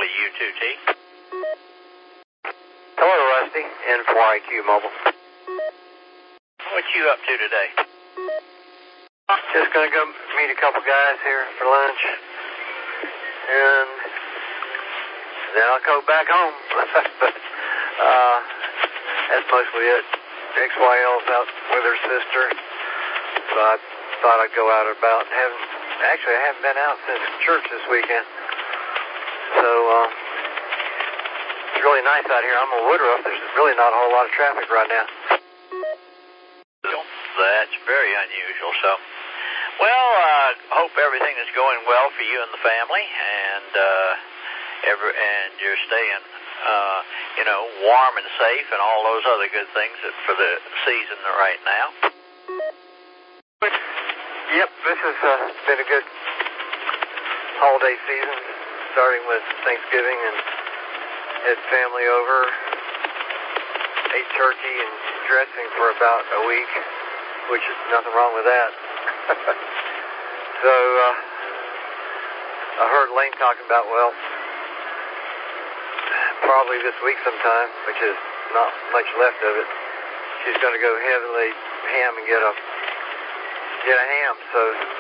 WU2T. Hello, Rusty, N4IQ Mobile. What you up to today? Just going to go meet a couple guys here for lunch, and then I'll go back home. But that's mostly it. XYL's out with her sister, so I thought I'd go out about. Actually, I haven't been out since church this weekend, so it's really nice out here. I'm on Woodruff. There's really not a whole lot of traffic right now. That's very unusual. So, well, hope everything is going well for you and the family, and you're staying, warm and safe, and all those other good things for the season right now. Yep, this has been a good holiday season, starting with Thanksgiving, and had family over, ate turkey and dressing for about a week, which is nothing wrong with that. So I heard Lane talking about, well, probably this week sometime, which is not much left of it, she's going to go heavily ham and get a ham. So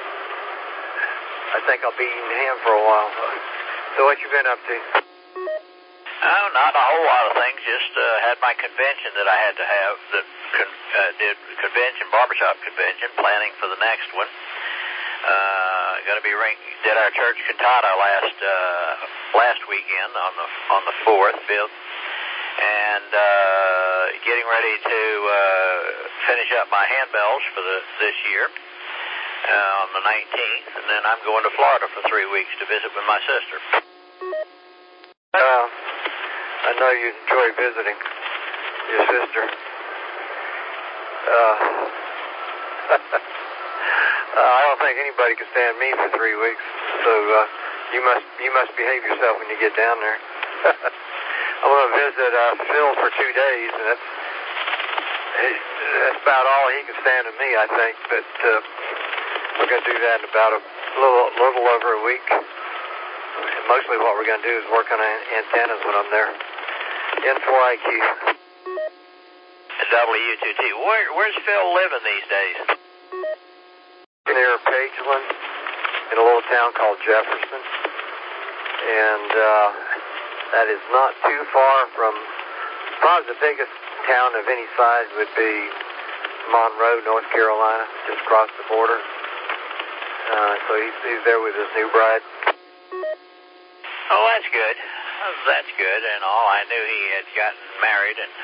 I think I'll be eating ham for a while. So what you been up to? Oh, not a whole lot of things. Just had my convention that I had to have. Did barbershop convention, planning for the next one. Going to be did our church cantata last weekend on the 4th, 5th, and getting ready to finish up my handbells for this year on the 19th, and then I'm going to Florida for 3 weeks to visit with my sister. I know you enjoy visiting your sister. I don't think anybody can stand me for 3 weeks, so you must behave yourself when you get down there. I'm going to visit Phil for 2 days, and that's about all he can stand of me, I think. But we're going to do that in about a little over a week. And mostly what we're going to do is work on antennas when I'm there. N4IQ. WU2T. Where's Phil living these days? Near Pageland, in a little town called Jefferson, and that is not too far from, probably the biggest town of any size would be Monroe, North Carolina, just across the border. So he's there with his new bride. Oh, that's good. That's good. And all, I knew he had gotten married and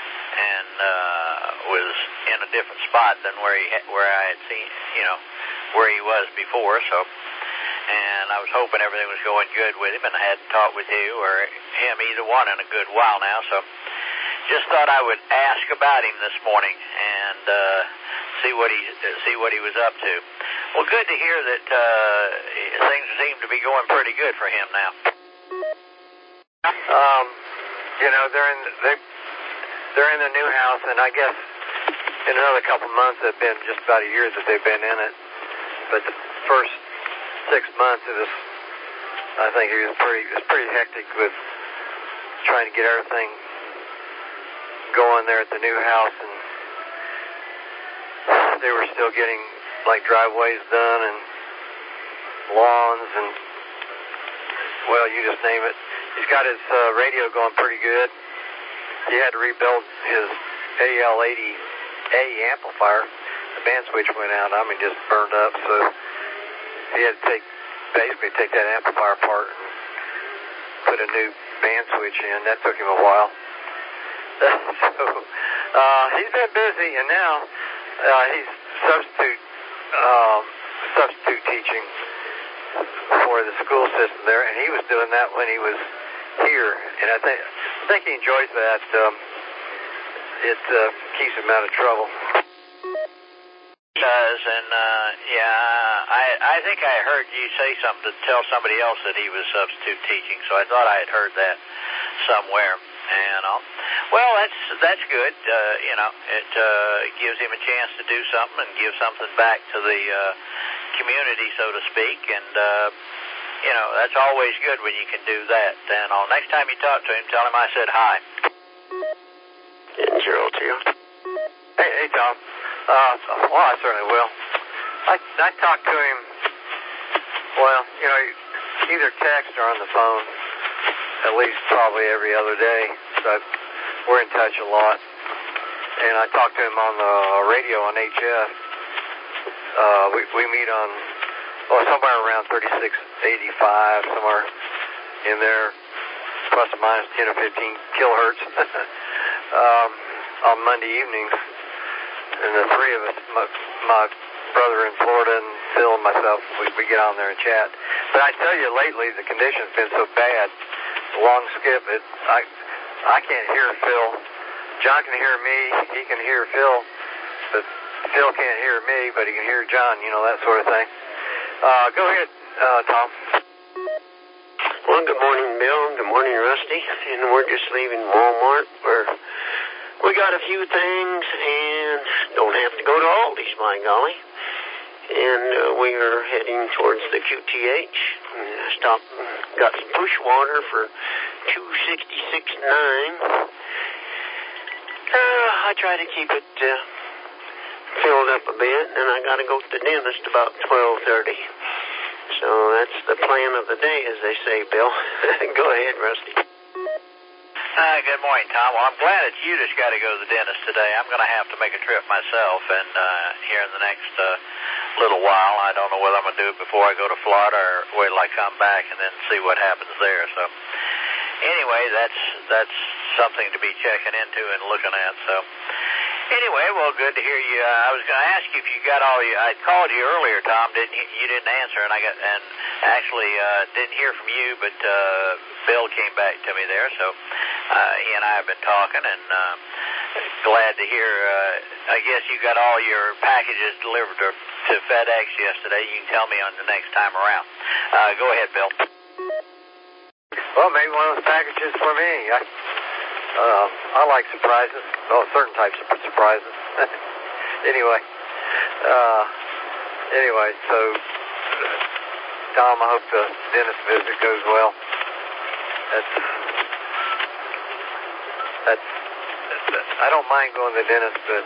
was in a different spot than where I had seen, where he was before. So, and I was hoping everything was going good with him, and I hadn't talked with you or him, either one, in a good while now. So, just thought I would ask about him this morning and see what he was up to. Well, good to hear that things seem to be going pretty good for him now. They're in the new house, and I guess in another couple months, it's been just about a year that they've been in it. But the first 6 months, I think it was pretty hectic with trying to get everything going there at the new house, and they were still getting like driveways done and lawns and, well, you just name it. He's got his radio going pretty good. He had to rebuild his AL80A amplifier. The band switch went out, just burned up, so he had to basically take that amplifier apart and put a new band switch in. That took him a while. So he's been busy, and now he's substitute teaching for the school system there, and he was doing that when he was here, and I think he enjoys that. It keeps him out of trouble. It does, and I think I heard you say something to tell somebody else that he was substitute teaching, so I thought I had heard that somewhere. And well, that's good. It gives him a chance to do something and give something back to the community, so to speak. And that's always good when you can do that. And next time you talk to him, tell him I said hi. And Gerald, to you. Hey, Tom. Well, I certainly will. I talked to him, either text or on the phone, at least probably every other day. So we're in touch a lot. And I talked to him on the radio on HF. We meet on, somewhere around 3685, somewhere in there, plus or minus 10 or 15 kilohertz, on Monday evenings. And the three of us, my brother in Florida and Phil and myself, we get on there and chat. But I tell you, lately the condition's been so bad, long skip, I can't hear Phil. John can hear me, he can hear Phil, but Phil can't hear me, but he can hear John, that sort of thing. Go ahead, Tom. Well, good morning, Bill. Good morning, Rusty. And we're just leaving Walmart where we got a few things and don't have to go to Aldi's, by golly. And we are heading towards the QTH. Stopped, got some push water for $2.66.9. I try to keep it filled up a bit, and I got to go to the dentist about 12:30. So that's the plan of the day, as they say, Bill. Go ahead, Rusty. Good morning, Tom. Well, I'm glad that you just got to go to the dentist today. I'm going to have to make a trip myself, and here in the next little while, I don't know whether I'm going to do it before I go to Florida or wait till I come back and then see what happens there. So anyway, that's something to be checking into and looking at. So anyway, well, good to hear you. I was going to ask you if you got all you. I called you earlier, Tom. You didn't answer, and actually didn't hear from you, but Bill came back to me there. So he and I have been talking, and glad to hear. I guess you got all your packages delivered to FedEx yesterday. You can tell me on the next time around. Go ahead, Bill. Well, maybe one of those packages for me. I like surprises. Certain types of surprises. Anyway, so Tom, I hope the dentist visit goes well. I don't mind going to the dentist, but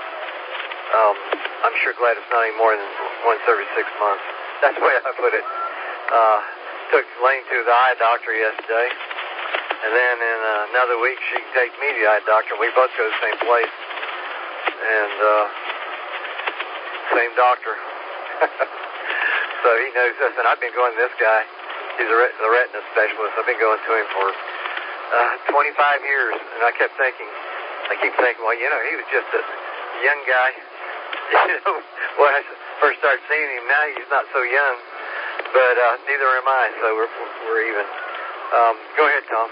I'm sure glad it's not any more than once every 6 months. That's the way I put it. Took Lane to the eye doctor yesterday, and then in another week she can take me to the eye doctor. We both go to the same place, and same doctor. So he knows us, and I've been going to this guy. He's the retina specialist. I've been going to him for 25 years, and I keep thinking, well, he was just a young guy. When I first started seeing him, now he's not so young, but neither am I, so we're even. Go ahead, Tom.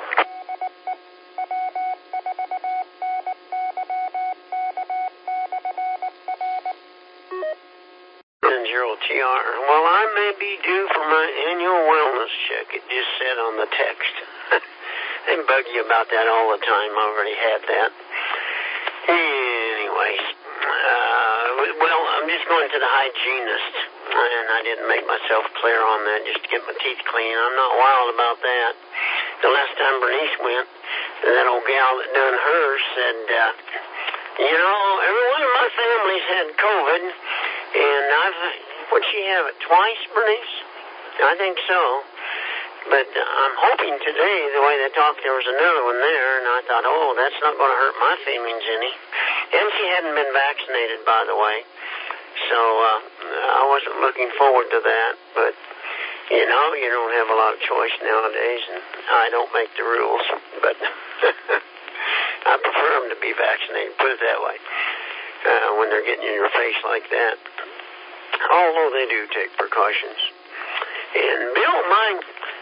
And Gerald TR. Well, I may be due for my annual wellness check. It just said on the text. They bug you about that all the time. I already had that. Anyways, well, I'm just going to the hygienist, and I didn't make myself clear on that just to get my teeth clean. I'm not wild about that. The last time Bernice went, that old gal that done hers said, every one of my family's had COVID, and what'd she have it, twice, Bernice? I think so. But I'm hoping today, the way they talked, there was another one there, and I thought, that's not going to hurt my feelings any. And she hadn't been vaccinated, by the way. So I wasn't looking forward to that. But, you don't have a lot of choice nowadays, and I don't make the rules. But I prefer them to be vaccinated, put it that way, when they're getting in your face like that. Although they do take precautions. And Bill, my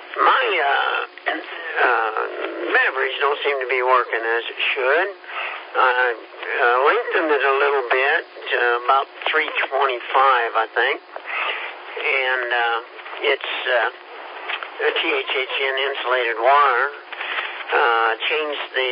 beverage don't seem to be working as it should. I lengthened it a little bit to about 325, I think. And it's a THHN insulated wire. Changed the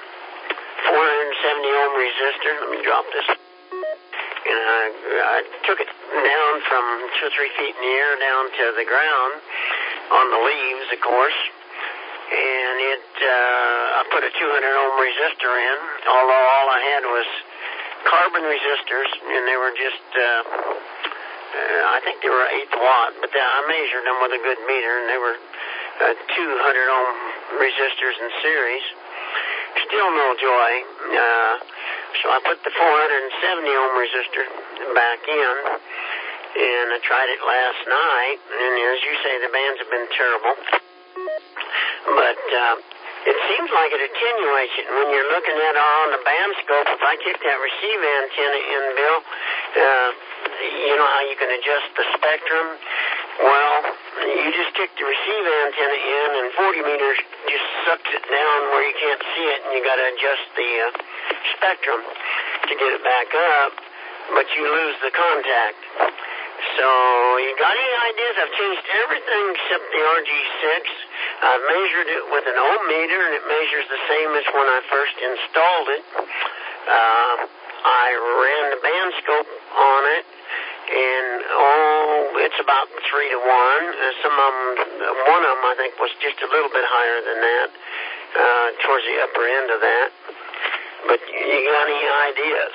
470 ohm resistor. Let me drop this. And I took it down from 2 or 3 feet in the air down to the ground. on the leaves, of course. And I put a 200 ohm resistor in, although all I had was carbon resistors, and they were just, I think they were 8 watt, but I measured them with a good meter, and they were 200 ohm resistors in series. Still no joy. So I put the 470 ohm resistor back in, and I tried it last night, and as you say, the bands have been terrible. But it seems like it attenuates it. When you're looking at it on the band scope, if I kick that receive antenna in, Bill, you know how you can adjust the spectrum? Well, you just kick the receive antenna in, and 40 meters just sucks it down where you can't see it, and you got to adjust the spectrum to get it back up, but you lose the contact. So, you got any ideas? I've changed everything except the RG6. I've measured it with an ohm meter, and it measures the same as when I first installed it. I ran the band scope on it, and it's about 3 to 1. Some of them, one of them I think was just a little bit higher than that, towards the upper end of that. But you got any ideas?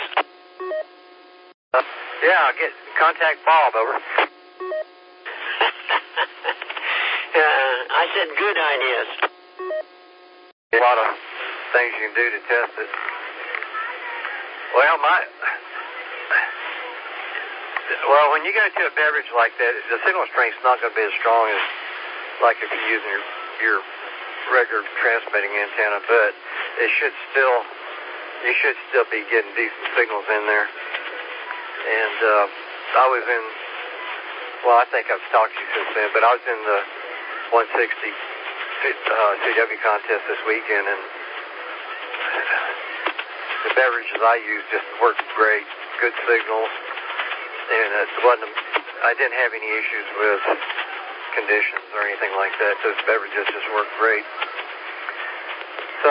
Yeah, I'll contact Bob, over. I said good ideas. A lot of things you can do to test it. Well, when you go to a beverage like that, the signal strength's not going to be as strong as like if you're using your regular transmitting antenna, but you should still be getting decent signals in there. And I was in, well, I think I've talked to you since then, but I was in the 160 CW contest this weekend, and the beverages I used just worked great, good signals, and I didn't have any issues with conditions or anything like that. Those beverages just worked great. So,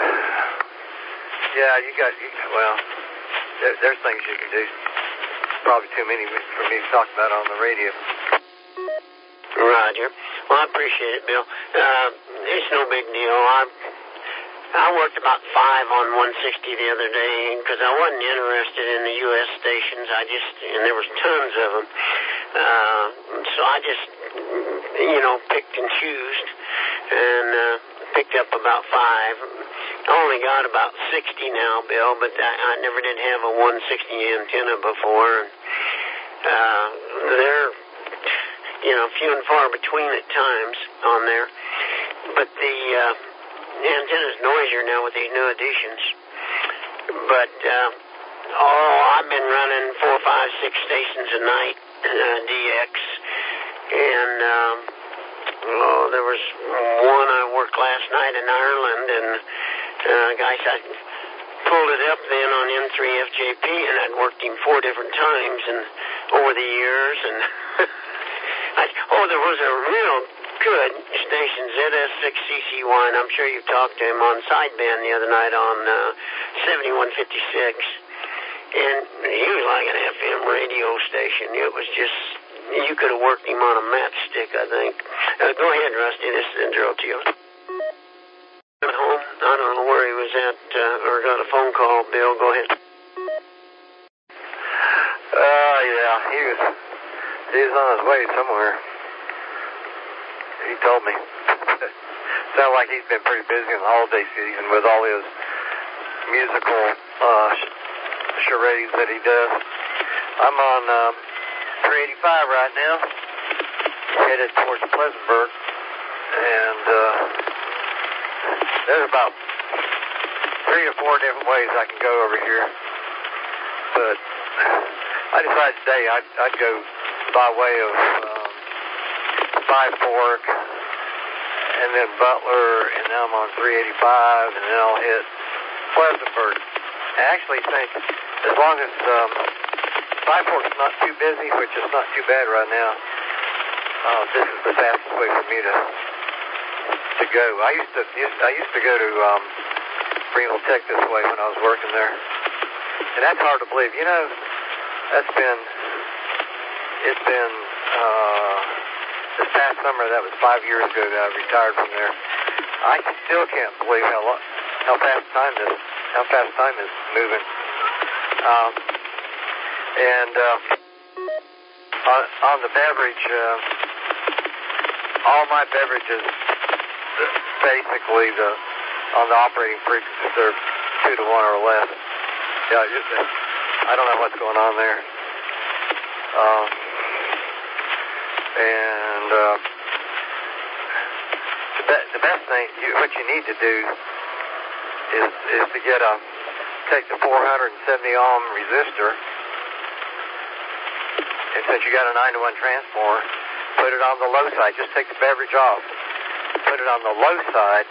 yeah, there's things you can do. Probably too many for me to talk about on the radio. Roger. Well, I appreciate it, Bill. It's no big deal. I worked about 5 on 160 the other day because I wasn't interested in the U.S. stations. And there was tons of them. So I just, picked and choosed and picked up about 5. I only got about 60 now, Bill, but I never did have a 160 antenna before. They're, few and far between at times on there. But the antenna's noisier now with these new additions. But, I've been running 4, 5, 6 stations a night, DX. And, there was one I worked last night in Ireland, and guys, I pulled it up then on N3FJP, and I'd worked him 4 different times and over the years, and there was a real good station, ZS6CCY, and I'm sure you talked to him on sideband the other night on 7156, and he was like an FM radio station. It was just, you could have worked him on a matchstick, I think. Go ahead, Rusty, this is Andrew to you. At home. I don't know where he was at, or got a phone call. Bill, go ahead. Yeah, he was on his way somewhere. He told me. Sounds like he's been pretty busy in the holiday season with all his musical charades that he does. I'm on 385 right now, headed towards Pleasantburg, and there's about 3 or 4 different ways I can go over here, but I decided today I'd go by way of Five Fork, and then Butler, and now I'm on 385, and then I'll hit Pleasantburg. I actually think as long as Five Fork's not too busy, which is not too bad right now, this is the fastest way for me to go. I used to go to Greenville Tech this way when I was working there, and that's hard to believe. It's been this past summer, that was 5 years ago that I retired from there. I still can't believe how fast time is moving. On the beverage, all my beverages, basically on the operating frequencies, they're 2 to 1 or less. Yeah, I don't know what's going on there. The best thing, what you need to do is to take the 470 ohm resistor, and since you got a 9-to-1 transformer, put it on the low side. Just take the beverage off. Put it on the low side,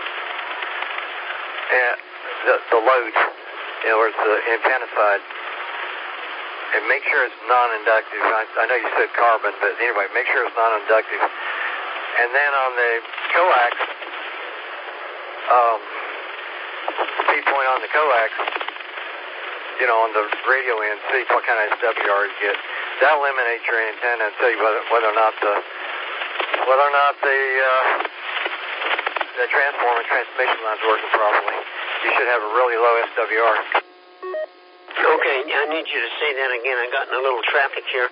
and the load, in other words, the antenna side, and make sure it's non-inductive. I know you said carbon, but anyway, make sure it's non-inductive. And then on the coax, feed point on the coax, on the radio end, see what kind of SWR you get. That'll eliminate your antenna and tell you whether or not the transformer and transmission line's working properly. You should have a really low SWR. Okay, I need you to say that again. I got in a little traffic here.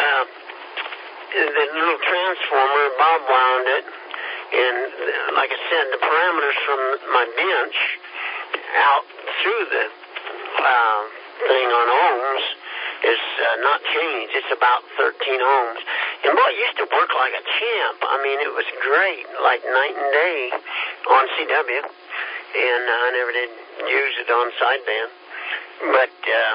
The little transformer, Bob wound it, and like I said, the parameters from my bench out through the thing on ohms is not changed. It's about 13 ohms. And boy, it used to work like a champ. I mean, it was great, like night and day on CW. And I never did use it on sideband. But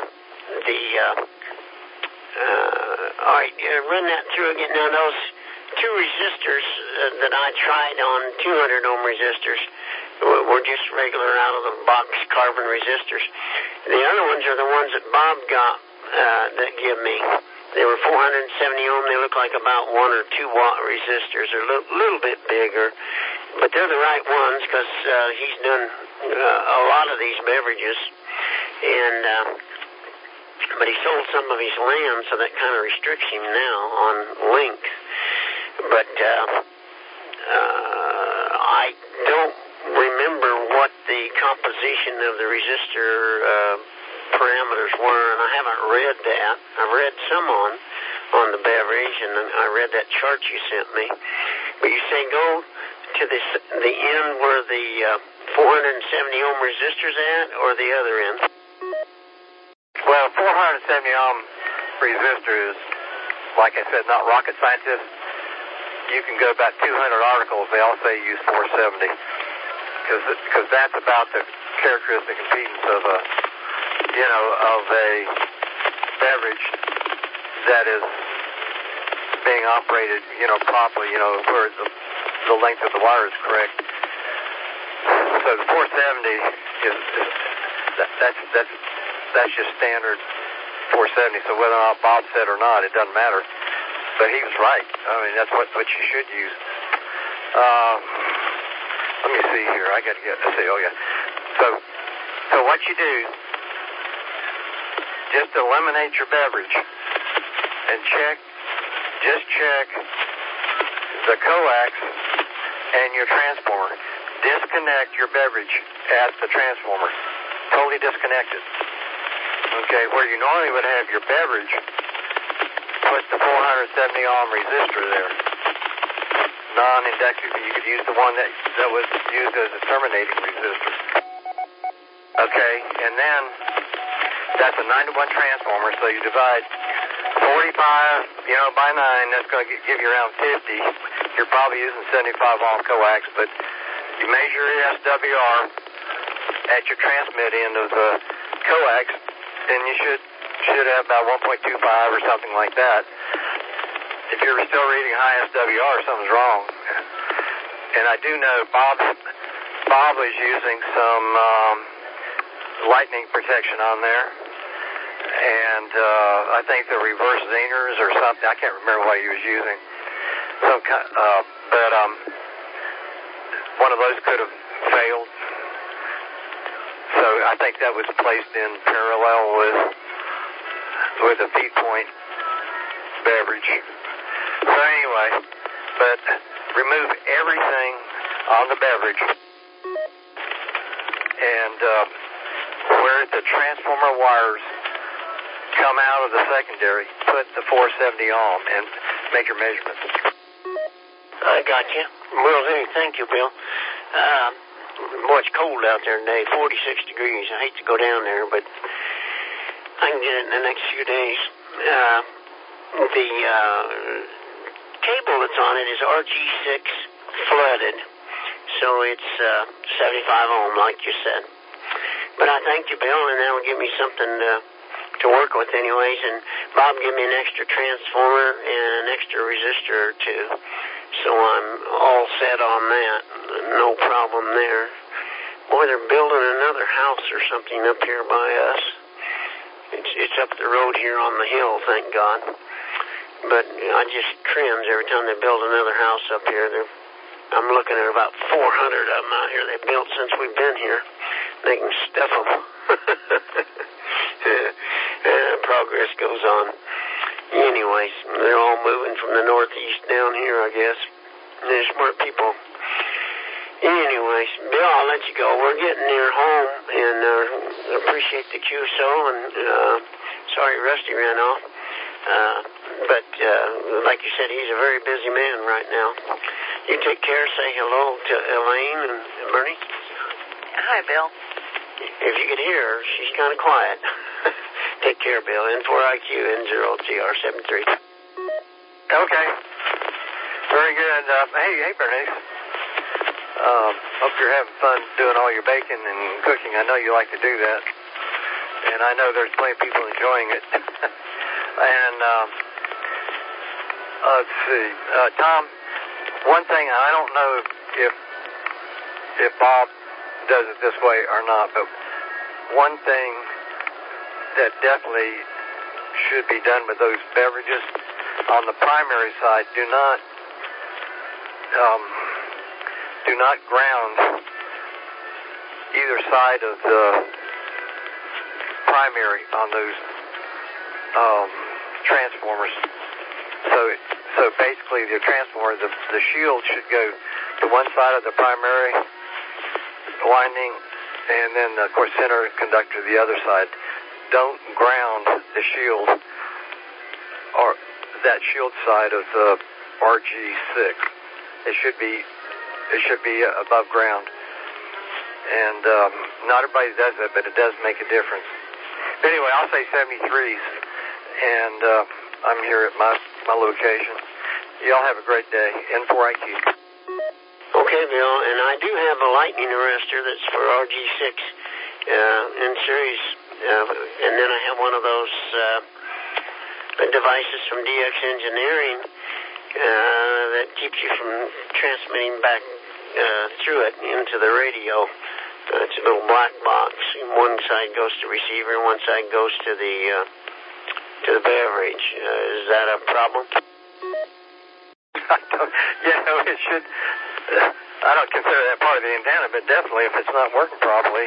all right, run that through again. Now, those two resistors that I tried on 200 ohm resistors were just regular out-of-the-box carbon resistors. The other ones are the ones that Bob got that give me. They were 470 ohm. They look like about 1 or 2 watt resistors. They're a little bit bigger, but they're the right ones because he's done a lot of these beverages. But he sold some of his land, so that kind of restricts him now on length. But I don't remember what the composition of the resistor parameters were, and I haven't read that. I've read some on the beverage, and I read that chart you sent me. But you say go to the end where the 470 ohm resistor's at, or the other end? Well, 470 ohm resistor is, like I said, not rocket scientist. You can go about 200 articles. They all say use 470 because that's about the characteristic impedance of a beverage that is being operated, properly, where the length of the wire is correct. So the 470 is that's just standard 470. So whether or not Bob said or not, it doesn't matter. But he was right. I mean, that's what you should use. Let me see here. I got to let's see. Oh yeah. So what you do, just eliminate your beverage and check the coax and your transformer. Disconnect your beverage at the transformer. Totally disconnect it. Okay, where you normally would have your beverage, put the 470 ohm resistor there. Non-inductive. You could use the one that was used as a terminating resistor. Okay, and then that's a 9-to-1 transformer, so you divide 45, by 9, that's going to give you around 50. You're probably using 75 ohm coax, but you measure your SWR at your transmit end of the coax, and you should have about 1.25 or something like that. If you're still reading high SWR, something's wrong. And I do know Bob was using some lightning protection on there, and I think the reverse zingers or something. I can't remember what he was using. But one of those could have failed. So I think that was placed in parallel with a feed point beverage. So anyway, but remove everything on the beverage. And where the transformer wires come out of the secondary, put the 470 on and make your measurements. I got you. Well, hey, thank you, Bill. Boy, it's cold out there today, 46 degrees. I hate to go down there, but I can get it in the next few days. The cable that's on it is RG6 flooded, so it's 75 ohm, like you said. But I thank you, Bill, and that'll give me something to work with anyways. And Bob gave me an extra transformer and an extra resistor or two, so I'm all set on that. No problem there. Boy, they're building another house or something up here by us. It's up the road here on the hill, thank God. But I just cringe every time they build another house up here. I'm looking at about 400 of them out here they've built since we've been here. They can stuff them. Progress goes on. Anyways, they're all moving from the northeast down here, I guess. They're smart people. Anyways, Bill, I'll let you go. We're getting near home, and appreciate the QSO, and sorry Rusty ran off. But like you said, he's a very busy man right now. You take care. Say hello to Elaine and Bernie. Hi, Bill. If you could hear her, she's kind of quiet. Take care, Bill. N4IQ, N0TR73. Okay. Very good. Hey, Bernice. Hope you're having fun doing all your baking and cooking. I know you like to do that. And I know there's plenty of people enjoying it. And, let's see. Tom, one thing, I don't know if Bob does it this way or not, but one thing that definitely should be done with those beverages on the primary side, do not ground either side of the primary on those transformers. So basically the transformer, the shield should go to one side of the primary winding, and then of course center conductor to the other side. Don't ground the shield or that shield side of the RG6. It should be above ground. And not everybody does that, but it does make a difference. But anyway, I'll say 73s, and I'm here at my location. Y'all have a great day. N4IQ. Okay, Bill, and I do have a lightning arrestor that's for RG6 in series, and then I have one of those devices from DX Engineering that keeps you from transmitting back through it into the radio. It's a little black box. One side goes to receiver, and one side goes to the beverage. Is that a problem? It should. I don't consider that part of the antenna, but definitely if it's not working properly,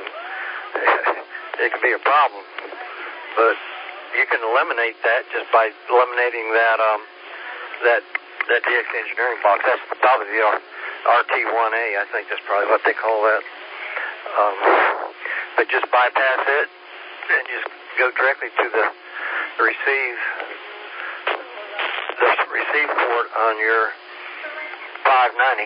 it could be a problem. But you can eliminate that just by eliminating that DX Engineering box. That's probably the RT1A. I think that's probably what they call that. But just bypass it and just go directly to the receive port on your 590.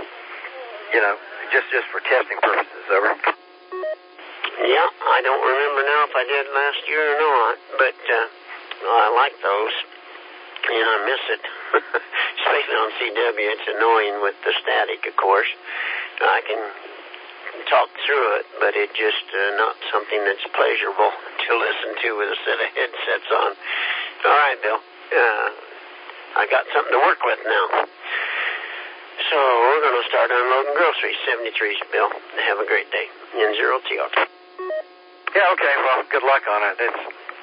Just for testing purposes. Over. Yeah, I don't remember now if I did last year or not, but I like those, and I miss it. Especially on CW, it's annoying with the static, of course. I can talk through it, but it just not something that's pleasurable to listen to with a set of headsets on. All right, Bill. I got something to work with now. So we're going to start unloading groceries. 73s, Bill. Have a great day. N0TR. Yeah, okay. Well, good luck on it. It's,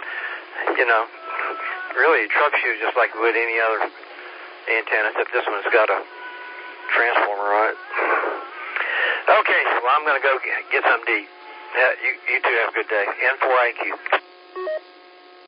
really troubleshoot just like with any other antenna, except this one's got a transformer on it. Okay, well, I'm going to go get something to eat. You two have a good day. N4IQ.